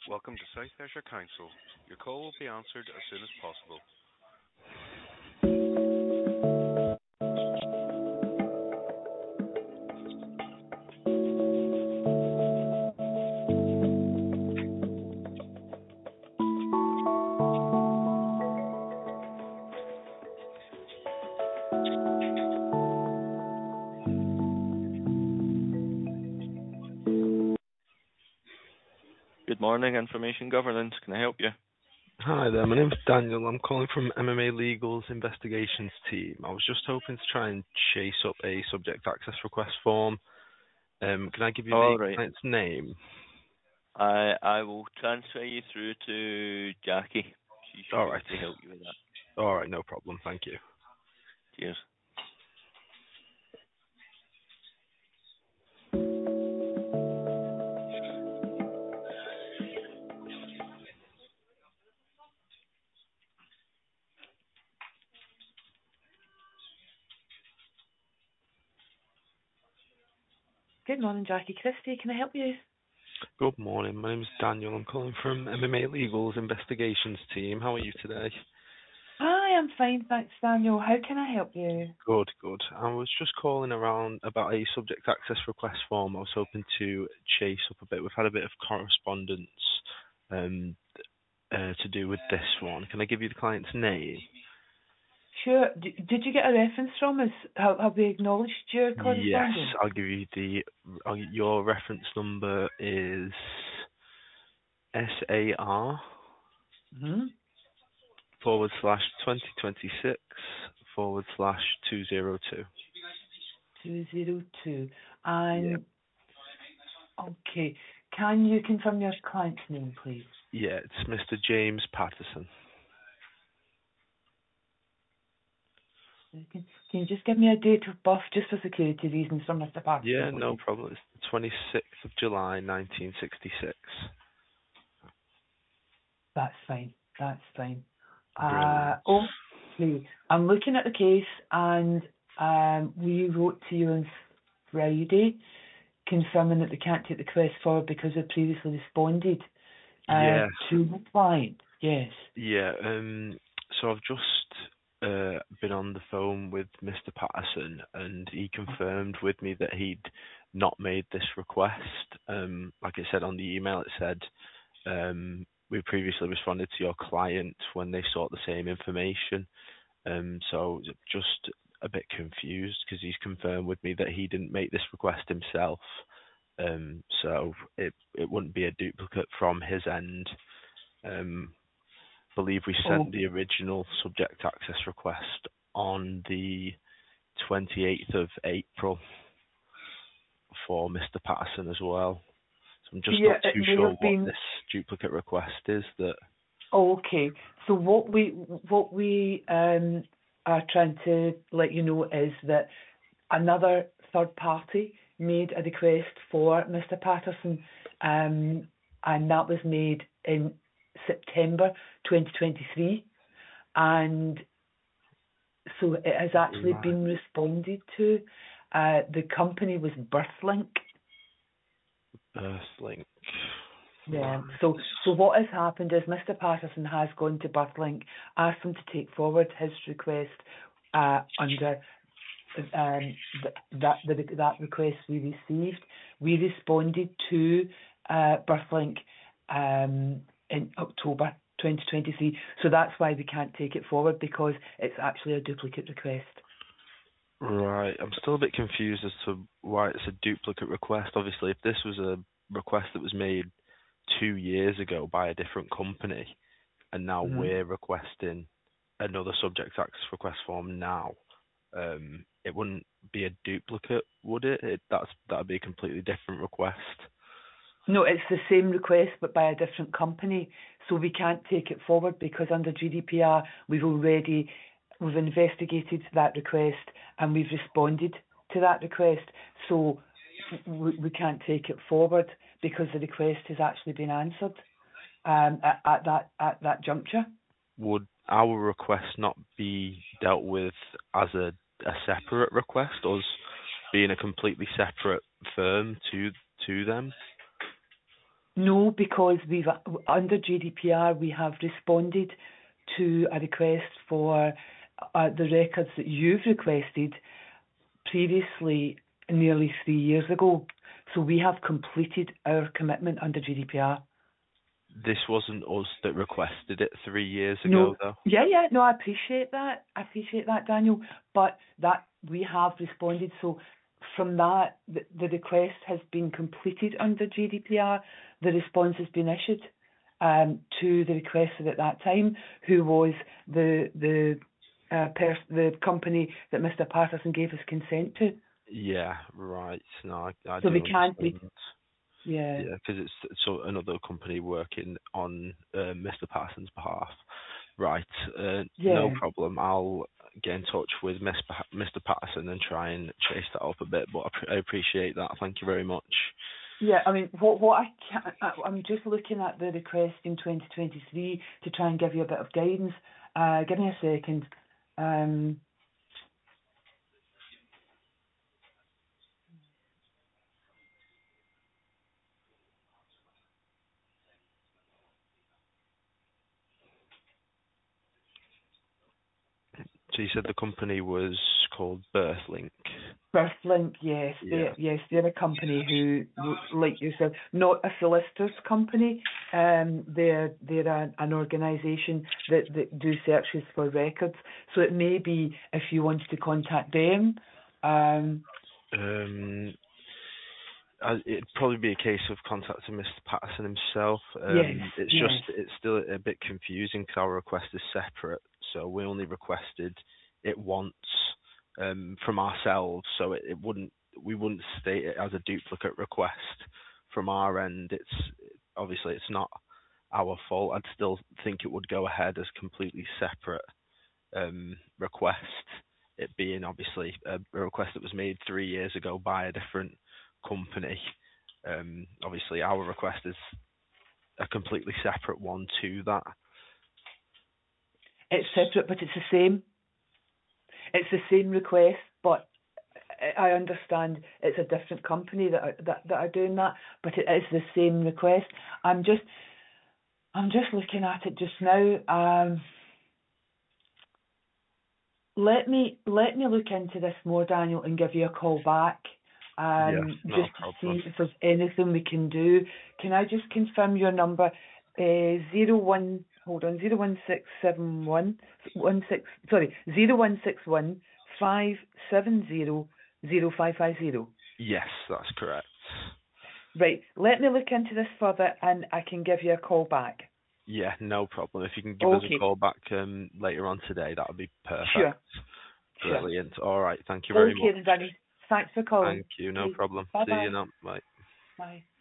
Welcome to South Ayrshire Council. Your call will be answered as soon as possible. Good morning, Information Governance. Can I help you? Hi there, my name's Daniel. I'm calling from MMA Legal's investigations team. I was just hoping to try and chase up a subject access request form. Can I give you All the right. client's name? I will transfer you through to Jackie. She should All be able right. to help you with that. All right, no problem. Thank you. Cheers. Good morning, Jackie Christie. Can I help you? Good morning. My name's Daniel. I'm calling from MMA Legal's investigations team. How are you today? Hi, I'm fine, thanks, Daniel. How can I help you? Good, good. I was just calling around about a subject access request form. I was hoping to chase up a bit. We've had a bit of correspondence um, to do with this one. Can I give you the client's name? Sure. Did you get a reference from us? Have we acknowledged your Yes, correspondence? I'll give you your reference number is SAR Hmm. forward slash 2026 forward slash 202. 202. Yeah. And, okay, can you confirm your client's name, please? Yeah, it's Mr. James Patterson. Can you just give me a date of birth just for security reasons for Mr. Yeah, Patterson, no please? problem. It's the 26th of July, 1966. That's fine. That's fine. Brilliant. Okay. I'm looking at the case, and we wrote to you on Friday confirming that they can't take the request forward because they previously responded Yeah, to the client. Yes. yeah. So I've just been on the phone with Mr. Patterson, and he confirmed with me that he'd not made this request. Like it said on the email, it said we previously responded to your client when they sought the same information. So just a bit confused because he's confirmed with me that he didn't make this request himself. So it wouldn't be a duplicate from his end. Believe we Oh, sent the original subject access request on the 28th of April for Mr. Patterson as well. So I'm just yeah, not it too may sure have what been. this duplicate request is that. Oh, okay. So what we are trying to let you know is that another third party made a request for Mr. Patterson, and that was made in September 2023, and so it has actually Right. been responded to. The company was Birthlink. Earthlink. Yeah. Right. So what has happened is Mr. Patterson has gone to Birthlink, asked them to take forward his request under that request we received. We responded to Birthlink in October 2023. So that's why we can't take it forward, because it's actually a duplicate request. Right. I'm still a bit confused as to why it's a duplicate request. Obviously, if this was a request that was made 2 years ago by a different company, and now Mm-hmm. we're requesting another subject access request form now, it wouldn't be a duplicate, would it? That'd be a completely different request. No, it's the same request but by a different company. So we can't take it forward because under GDPR we've investigated that request and we've responded to that request. So we can't take it forward because the request has actually been answered at that juncture. Would our request not be dealt with as a separate request, us being a completely separate firm to them? No, because we've under GDPR we have responded to a request for the records that you've requested previously, nearly 3 years ago. So we have completed our commitment under GDPR. This wasn't us that requested it 3 years No, ago, though. yeah, no, I appreciate that. Daniel. But that we have responded. So from that, the request has been completed under GDPR. The response has been issued to the requester at that time, who was the company that Mr. Patterson gave his consent to. Yeah, right. No, I So do we can't be. understand. Yeah. Yeah, because it's so another company working on Mr. Patterson's behalf. Right. No Yeah. problem. I'll get in touch with Mr. Patterson and try and chase that up a bit. But I appreciate that. Thank you very much. Yeah, I mean, what I'm just looking at the request in 2023 to try and give you a bit of guidance. Give me a second. So you said the company was called BirthLink. BirthLink, yes, Yeah. they're a company who, like you said, not a solicitor's company. They're an organisation that do searches for records. So it may be if you wanted to contact them. It'd probably be a case of contacting Mr. Patterson himself. It's still a bit confusing because our request is separate, so we only requested it once from ourselves, so we wouldn't state it as a duplicate request from our end. It's not our fault. I'd still think it would go ahead as completely separate request. It being obviously a request that was made 3 years ago by a different company. Obviously our request is a completely separate one to that. It's separate, but it's the same. It's the same request, but I understand it's a different company that are doing that, but it is the same request. I'm just looking at it just now. Let me look into this more, Daniel, and give you a call back. Just to see if there's anything we can do. Can I just confirm your number? 0161 570 0550. Yes, that's correct. Right. Let me look into this further and I can give you a call back. Yeah, no problem. If you can give us a call back later on today, that would be perfect. Sure. Brilliant. All right. Thank you very much. Okay, Danny. Thanks for calling. Thank you. No problem. Bye-bye. See you now. Bye. Bye.